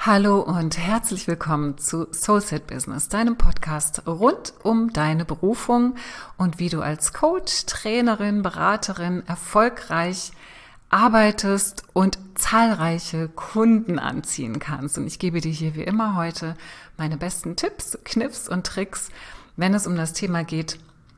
Hallo und herzlich willkommen zu Soulset Business, deinem Podcast rund um deine Berufung und wie du als Coach, Trainerin, Beraterin erfolgreich arbeitest und zahlreiche Kunden anziehen kannst. Und ich gebe dir hier wie immer heute meine besten Tipps, Kniffs und Tricks, wenn es um das Thema geht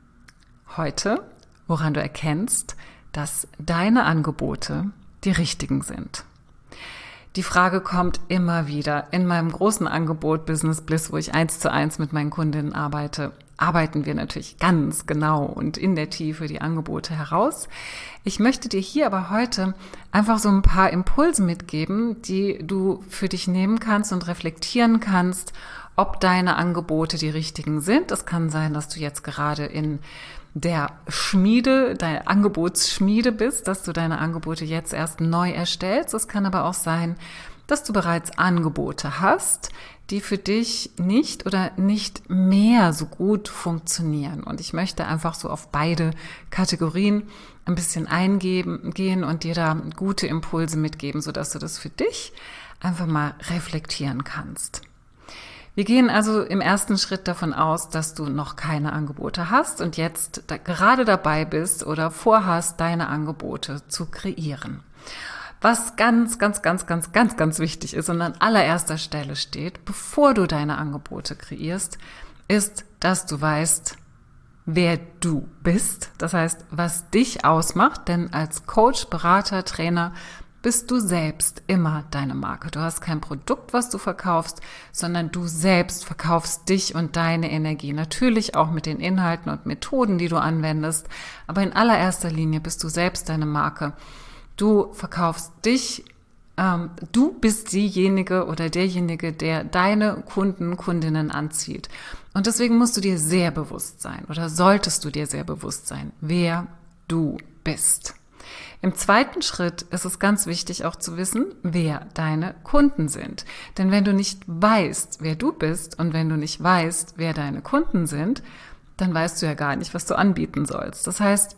heute, woran du erkennst, dass deine Angebote die richtigen sind. Die Frage kommt immer wieder. In meinem großen Angebot Business Bliss, wo ich 1:1 mit meinen Kundinnen arbeite, arbeiten wir natürlich ganz genau und in der Tiefe die Angebote heraus. Ich möchte dir hier aber heute einfach so ein paar Impulse mitgeben, die du für dich nehmen kannst und reflektieren kannst, ob deine Angebote die richtigen sind. Es kann sein, dass du jetzt gerade in der Schmiede, deine Angebotsschmiede bist, dass du deine Angebote jetzt erst neu erstellst. Es kann aber auch sein, dass du bereits Angebote hast, die für dich nicht oder nicht mehr so gut funktionieren. Und ich möchte einfach so auf beide Kategorien ein bisschen eingehen und dir da gute Impulse mitgeben, sodass du das für dich einfach mal reflektieren kannst. Wir gehen also im ersten Schritt davon aus, dass du noch keine Angebote hast und jetzt gerade dabei bist oder vorhast, deine Angebote zu kreieren. Was ganz wichtig ist und an allererster Stelle steht, bevor du deine Angebote kreierst, ist, dass du weißt, wer du bist. Das heißt, was dich ausmacht, denn als Coach, Berater, Trainer bist du selbst immer deine Marke. Du hast kein Produkt, was du verkaufst, sondern du selbst verkaufst dich und deine Energie. Natürlich auch mit den Inhalten und Methoden, die du anwendest, aber in allererster Linie bist du selbst deine Marke. Du verkaufst dich, du bist diejenige oder derjenige, der deine Kunden, Kundinnen anzieht. Und deswegen musst du dir sehr bewusst sein oder solltest du dir sehr bewusst sein, wer du bist. Im zweiten Schritt ist es ganz wichtig auch zu wissen, wer deine Kunden sind. Denn wenn du nicht weißt, wer du bist und wenn du nicht weißt, wer deine Kunden sind, dann weißt du ja gar nicht, was du anbieten sollst. Das heißt,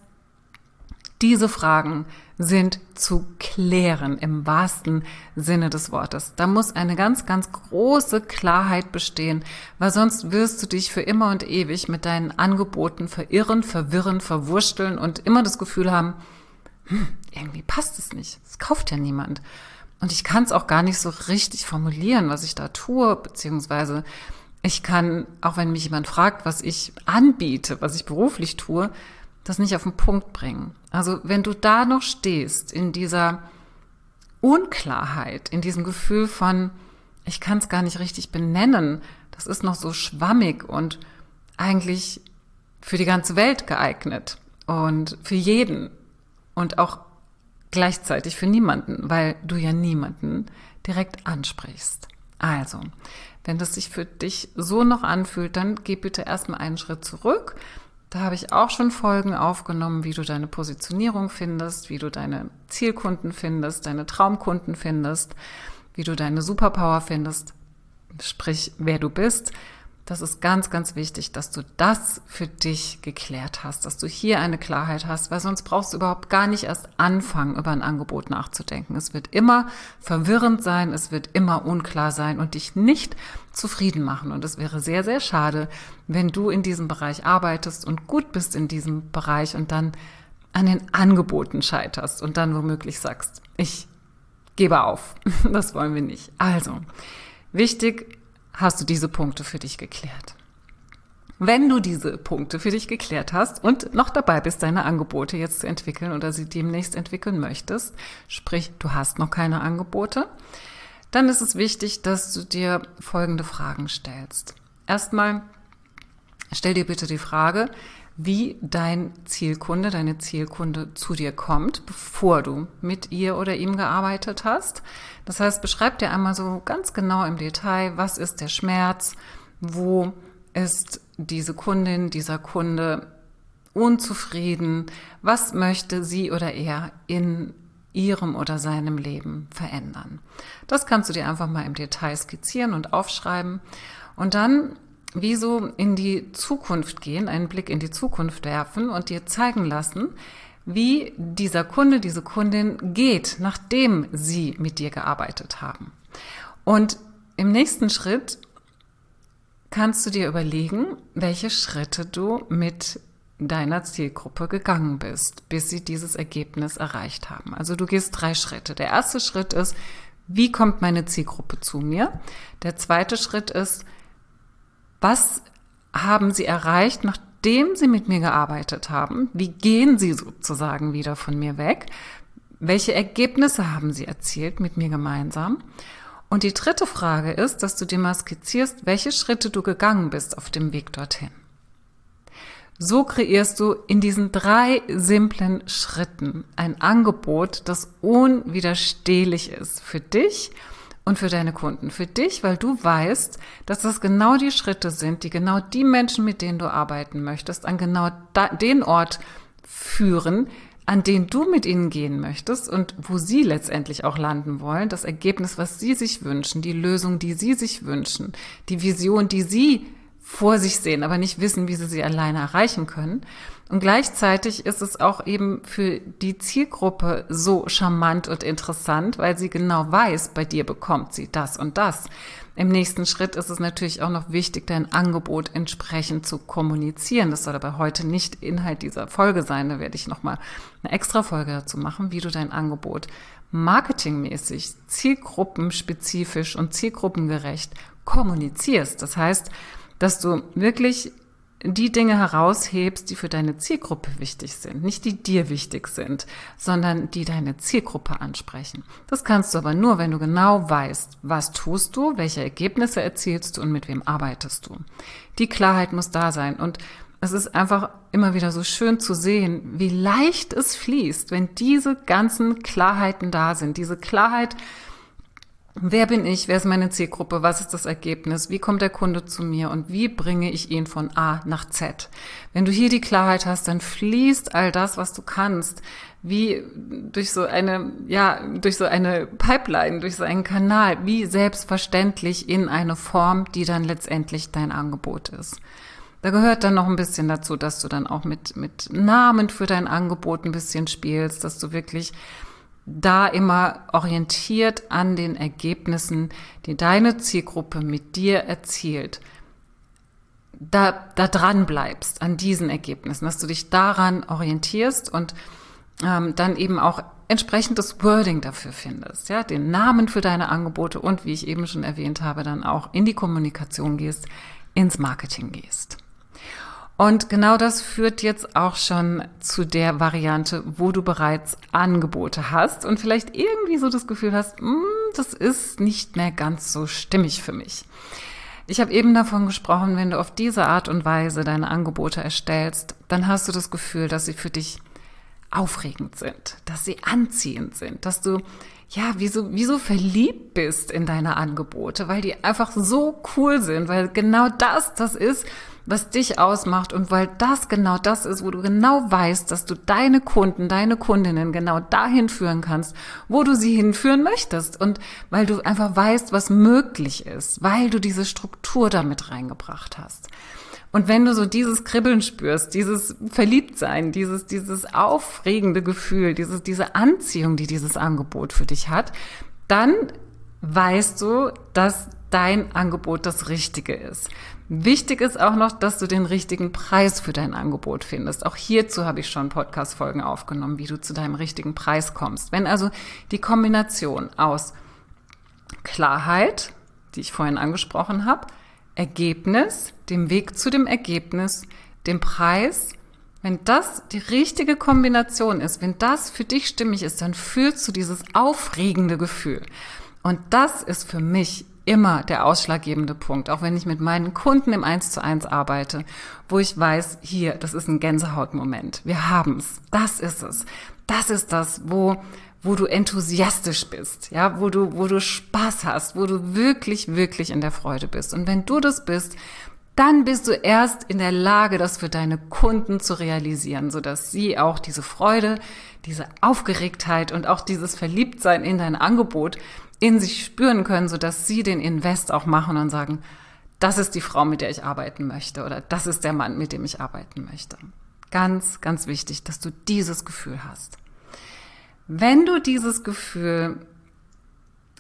diese Fragen sind zu klären im wahrsten Sinne des Wortes. Da muss eine ganz große Klarheit bestehen, weil sonst wirst du dich für immer und ewig mit deinen Angeboten verirren, verwirren, verwursteln und immer das Gefühl haben, irgendwie passt es nicht. Es kauft ja niemand. Und ich kann es auch gar nicht so richtig formulieren, was ich da tue, beziehungsweise ich kann, auch wenn mich jemand fragt, was ich anbiete, was ich beruflich tue, das nicht auf den Punkt bringen. Also wenn du da noch stehst, in dieser Unklarheit, in diesem Gefühl von, ich kann es gar nicht richtig benennen, das ist noch so schwammig und eigentlich für die ganze Welt geeignet und für jeden, und auch gleichzeitig für niemanden, weil du ja niemanden direkt ansprichst. Also, wenn das sich für dich so noch anfühlt, dann geh bitte erstmal einen Schritt zurück. Da habe ich auch schon Folgen aufgenommen, wie du deine Positionierung findest, wie du deine Zielkunden findest, deine Traumkunden findest, wie du deine Superpower findest, sprich, wer du bist. Das ist ganz wichtig, dass du das für dich geklärt hast, dass du hier eine Klarheit hast, weil sonst brauchst du überhaupt gar nicht erst anfangen, über ein Angebot nachzudenken. Es wird immer verwirrend sein, es wird immer unklar sein und dich nicht zufrieden machen. Und es wäre sehr schade, wenn du in diesem Bereich arbeitest und gut bist in diesem Bereich und dann an den Angeboten scheiterst und dann womöglich sagst, ich gebe auf. Das wollen wir nicht. Also, wichtig, hast du diese Punkte für dich geklärt. Wenn du diese Punkte für dich geklärt hast und noch dabei bist, deine Angebote jetzt zu entwickeln oder sie demnächst entwickeln möchtest, sprich, du hast noch keine Angebote, dann ist es wichtig, dass du dir folgende Fragen stellst. Erstmal, stell dir bitte die Frage, wie dein Zielkunde, deine Zielkunde zu dir kommt, bevor du mit ihr oder ihm gearbeitet hast. Das heißt, beschreib dir einmal so ganz genau im Detail, was ist der Schmerz, wo ist diese Kundin, dieser Kunde unzufrieden, was möchte sie oder er in ihrem oder seinem Leben verändern. Das kannst du dir einfach mal im Detail skizzieren und aufschreiben und dann wie so in die Zukunft gehen, einen Blick in die Zukunft werfen und dir zeigen lassen, wie dieser Kunde, diese Kundin geht, nachdem sie mit dir gearbeitet haben. Und im nächsten Schritt kannst du dir überlegen, welche Schritte du mit deiner Zielgruppe gegangen bist, bis sie dieses Ergebnis erreicht haben. Also du gehst 3 Schritte. Der erste Schritt ist, wie kommt meine Zielgruppe zu mir? Der zweite Schritt ist, was haben sie erreicht, nachdem sie mit mir gearbeitet haben? Wie gehen sie sozusagen wieder von mir weg? Welche Ergebnisse haben sie erzielt mit mir gemeinsam? Und die dritte Frage ist, dass du dir mal skizzierst, welche Schritte du gegangen bist auf dem Weg dorthin. So kreierst du in diesen 3 simplen Schritten ein Angebot, das unwiderstehlich ist für dich und für deine Kunden. Für dich, weil du weißt, dass das genau die Schritte sind, die genau die Menschen, mit denen du arbeiten möchtest, an genau den Ort führen, an den du mit ihnen gehen möchtest und wo sie letztendlich auch landen wollen, das Ergebnis, was sie sich wünschen, die Lösung, die sie sich wünschen, die Vision, die sie vor sich sehen, aber nicht wissen, wie sie alleine erreichen können. Und gleichzeitig ist es auch eben für die Zielgruppe so charmant und interessant, weil sie genau weiß, bei dir bekommt sie das und das. Im nächsten Schritt ist es natürlich auch noch wichtig, dein Angebot entsprechend zu kommunizieren. Das soll aber heute nicht Inhalt dieser Folge sein. Da werde ich nochmal eine extra Folge dazu machen, wie du dein Angebot marketingmäßig, zielgruppenspezifisch und zielgruppengerecht kommunizierst. Das heißt, dass du wirklich die Dinge heraushebst, die für deine Zielgruppe wichtig sind. Nicht die dir wichtig sind, sondern die deine Zielgruppe ansprechen. Das kannst du aber nur, wenn du genau weißt, was tust du, welche Ergebnisse erzielst du und mit wem arbeitest du. Die Klarheit muss da sein. Und es ist einfach immer wieder so schön zu sehen, wie leicht es fließt, wenn diese ganzen Klarheiten da sind. Diese Klarheit, wer bin ich? Wer ist meine Zielgruppe? Was ist das Ergebnis? Wie kommt der Kunde zu mir? Und wie bringe ich ihn von A nach Z? Wenn du hier die Klarheit hast, dann fließt all das, was du kannst, wie durch so eine Pipeline, durch so einen Kanal, wie selbstverständlich in eine Form, die dann letztendlich dein Angebot ist. Da gehört dann noch ein bisschen dazu, dass du dann auch mit Namen für dein Angebot ein bisschen spielst, dass du wirklich da immer orientiert an den Ergebnissen, die deine Zielgruppe mit dir erzielt, da dran bleibst an diesen Ergebnissen, dass du dich daran orientierst und dann eben auch entsprechendes Wording dafür findest, ja, den Namen für deine Angebote und, wie ich eben schon erwähnt habe, dann auch in die Kommunikation gehst, ins Marketing gehst. Und genau das führt jetzt auch schon zu der Variante, wo du bereits Angebote hast und vielleicht irgendwie so das Gefühl hast, das ist nicht mehr ganz so stimmig für mich. Ich habe eben davon gesprochen, wenn du auf diese Art und Weise deine Angebote erstellst, dann hast du das Gefühl, dass sie für dich aufregend sind, dass sie anziehend sind, dass du wie so verliebt bist in deine Angebote, weil die einfach so cool sind, weil genau das ist, was dich ausmacht und weil das genau das ist, wo du genau weißt, dass du deine Kunden, deine Kundinnen genau dahin führen kannst, wo du sie hinführen möchtest und weil du einfach weißt, was möglich ist, weil du diese Struktur damit reingebracht hast. Und wenn du so dieses Kribbeln spürst, dieses Verliebtsein, dieses aufregende Gefühl, diese Anziehung, die dieses Angebot für dich hat, dann weißt du, dass dein Angebot das Richtige ist. Wichtig ist auch noch, dass du den richtigen Preis für dein Angebot findest. Auch hierzu habe ich schon Podcast-Folgen aufgenommen, wie du zu deinem richtigen Preis kommst. Wenn also die Kombination aus Klarheit, die ich vorhin angesprochen habe, Ergebnis, dem Weg zu dem Ergebnis, dem Preis, wenn das die richtige Kombination ist, wenn das für dich stimmig ist, dann fühlst du dieses aufregende Gefühl. Und das ist für mich immer der ausschlaggebende Punkt, auch wenn ich mit meinen Kunden im 1:1 arbeite, wo ich weiß, hier, das ist ein Gänsehautmoment. Wir haben's. Das ist es. Das ist das, wo du enthusiastisch bist, ja, wo du Spaß hast, wo du wirklich, wirklich in der Freude bist. Und wenn du das bist, dann bist du erst in der Lage, das für deine Kunden zu realisieren, sodass sie auch diese Freude, diese Aufgeregtheit und auch dieses Verliebtsein in dein Angebot in sich spüren können, sodass sie den Invest auch machen und sagen, das ist die Frau, mit der ich arbeiten möchte oder das ist der Mann, mit dem ich arbeiten möchte. Ganz, ganz wichtig, dass du dieses Gefühl hast. Wenn du dieses Gefühl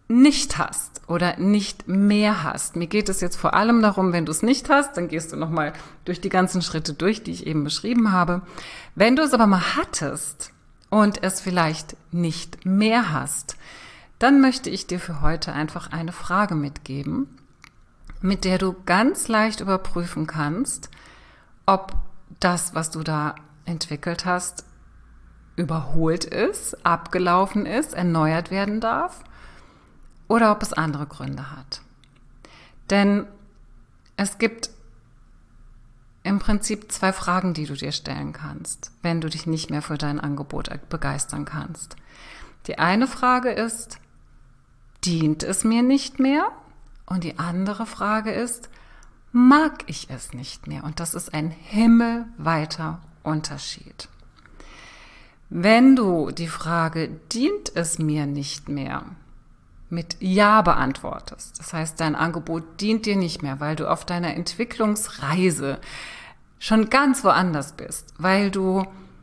nicht hast oder nicht mehr hast. Mir geht es jetzt vor allem darum, wenn du es nicht hast, dann gehst du nochmal durch die ganzen Schritte durch, die ich eben beschrieben habe. Wenn du es aber mal hattest und es vielleicht nicht mehr hast, dann möchte ich dir für heute einfach eine Frage mitgeben, mit der du ganz leicht überprüfen kannst, ob das, was du da entwickelt hast, überholt ist, abgelaufen ist, erneuert werden darf oder ob es andere Gründe hat. Denn es gibt im Prinzip 2 Fragen, die du dir stellen kannst, wenn du dich nicht mehr für dein Angebot begeistern kannst. Die eine Frage ist, dient es mir nicht mehr? Und die andere Frage ist, mag ich es nicht mehr? Und das ist ein himmelweiter Unterschied. Wenn du die Frage, dient es mir nicht mehr, mit Ja beantwortest, das heißt, dein Angebot dient dir nicht mehr, weil du auf deiner Entwicklungsreise schon ganz woanders bist, weil du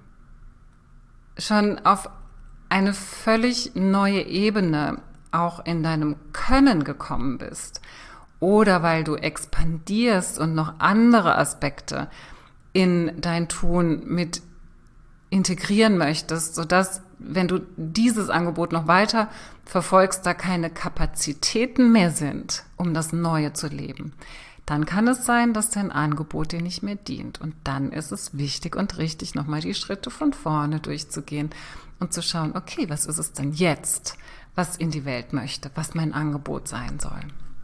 schon auf eine völlig neue Ebene auch in deinem Können gekommen bist oder weil du expandierst und noch andere Aspekte in dein Tun mit integrieren möchtest, sodass, wenn du dieses Angebot noch weiter verfolgst, da keine Kapazitäten mehr sind, um das Neue zu leben, dann kann es sein, dass dein Angebot dir nicht mehr dient. Und dann ist es wichtig und richtig, nochmal die Schritte von vorne durchzugehen und zu schauen, okay, was ist es denn jetzt, was in die Welt möchte, was mein Angebot sein soll.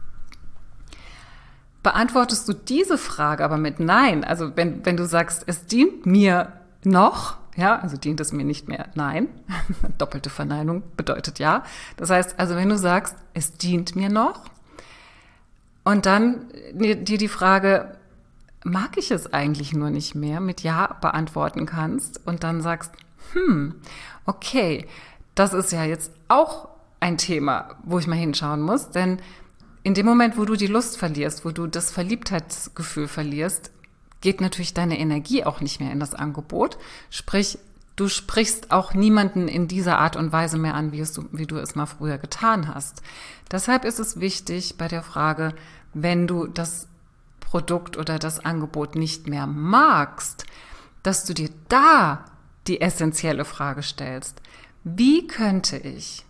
Beantwortest du diese Frage aber mit Nein, also wenn du sagst, es dient mir noch, ja, also dient es mir nicht mehr, nein, doppelte Verneinung bedeutet ja. Das heißt, also wenn du sagst, es dient mir noch und dann dir die Frage, mag ich es eigentlich nur nicht mehr, mit Ja beantworten kannst und dann sagst, okay, das ist ja jetzt auch ein Thema, wo ich mal hinschauen muss, denn in dem Moment, wo du die Lust verlierst, wo du das Verliebtheitsgefühl verlierst, geht natürlich deine Energie auch nicht mehr in das Angebot. Sprich, du sprichst auch niemanden in dieser Art und Weise mehr an, wie du es mal früher getan hast. Deshalb ist es wichtig bei der Frage, wenn du das Produkt oder das Angebot nicht mehr magst, dass du dir da die essentielle Frage stellst. Wie könnte ich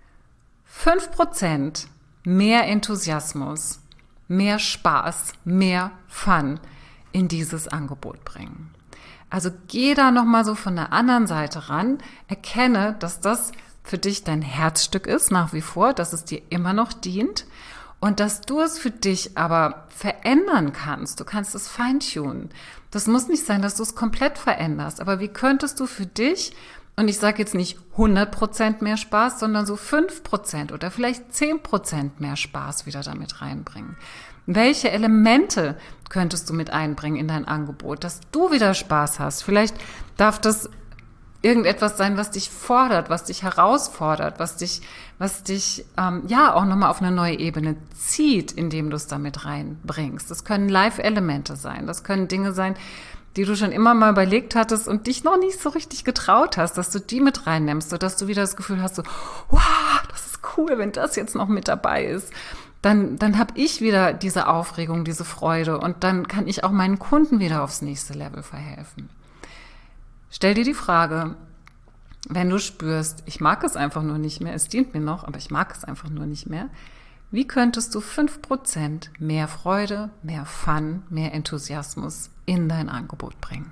5% mehr Enthusiasmus, mehr Spaß, mehr Fun in dieses Angebot bringen? Also geh da nochmal so von der anderen Seite ran, erkenne, dass das für dich dein Herzstück ist, nach wie vor, dass es dir immer noch dient und dass du es für dich aber verändern kannst. Du kannst es feintunen. Das muss nicht sein, dass du es komplett veränderst, aber wie könntest du für dich, und ich sage jetzt nicht 100% mehr Spaß, sondern so 5% oder vielleicht 10% mehr Spaß wieder damit reinbringen? Welche Elemente könntest du mit einbringen in dein Angebot, dass du wieder Spaß hast? Vielleicht darf das irgendetwas sein, was dich fordert, was dich herausfordert, was dich auch nochmal auf eine neue Ebene zieht, indem du es damit reinbringst. Das können Live-Elemente sein, das können Dinge sein, die du schon immer mal überlegt hattest und dich noch nicht so richtig getraut hast, dass du die mit reinnimmst, sodass du wieder das Gefühl hast, so, wow, das ist cool, wenn das jetzt noch mit dabei ist. Dann habe ich wieder diese Aufregung, diese Freude und dann kann ich auch meinen Kunden wieder aufs nächste Level verhelfen. Stell dir die Frage, wenn du spürst, ich mag es einfach nur nicht mehr, es dient mir noch, aber ich mag es einfach nur nicht mehr, wie könntest du 5% mehr Freude, mehr Fun, mehr Enthusiasmus in dein Angebot bringen?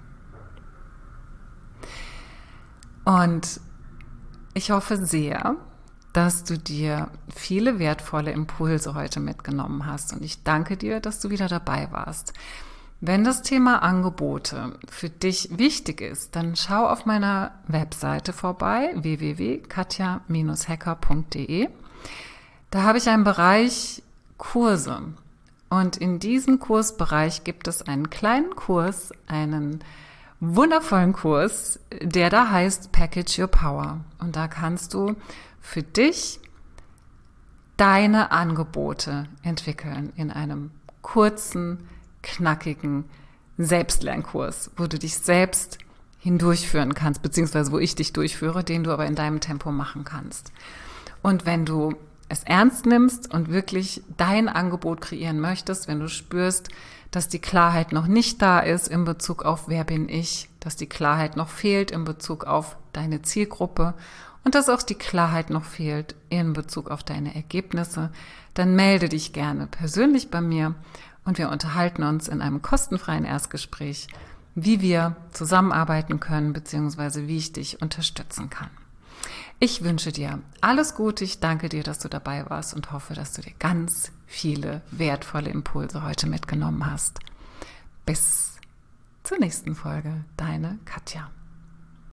Und ich hoffe sehr, dass du dir viele wertvolle Impulse heute mitgenommen hast. Und ich danke dir, dass du wieder dabei warst. Wenn das Thema Angebote für dich wichtig ist, dann schau auf meiner Webseite vorbei, www.katja-hecker.de. Da habe ich einen Bereich Kurse. Und in diesem Kursbereich gibt es einen kleinen Kurs, einen wundervollen Kurs, der da heißt Package Your Power. Und da kannst du für dich deine Angebote entwickeln in einem kurzen, knackigen Selbstlernkurs, wo du dich selbst hindurchführen kannst, beziehungsweise wo ich dich durchführe, den du aber in deinem Tempo machen kannst. Und wenn du es ernst nimmst und wirklich dein Angebot kreieren möchtest, wenn du spürst, dass die Klarheit noch nicht da ist in Bezug auf wer bin ich, dass die Klarheit noch fehlt in Bezug auf deine Zielgruppe und dass auch die Klarheit noch fehlt in Bezug auf deine Ergebnisse, dann melde dich gerne persönlich bei mir und wir unterhalten uns in einem kostenfreien Erstgespräch, wie wir zusammenarbeiten können, beziehungsweise wie ich dich unterstützen kann. Ich wünsche dir alles Gute, ich danke dir, dass du dabei warst und hoffe, dass du dir ganz viele wertvolle Impulse heute mitgenommen hast. Bis zur nächsten Folge, deine Katja.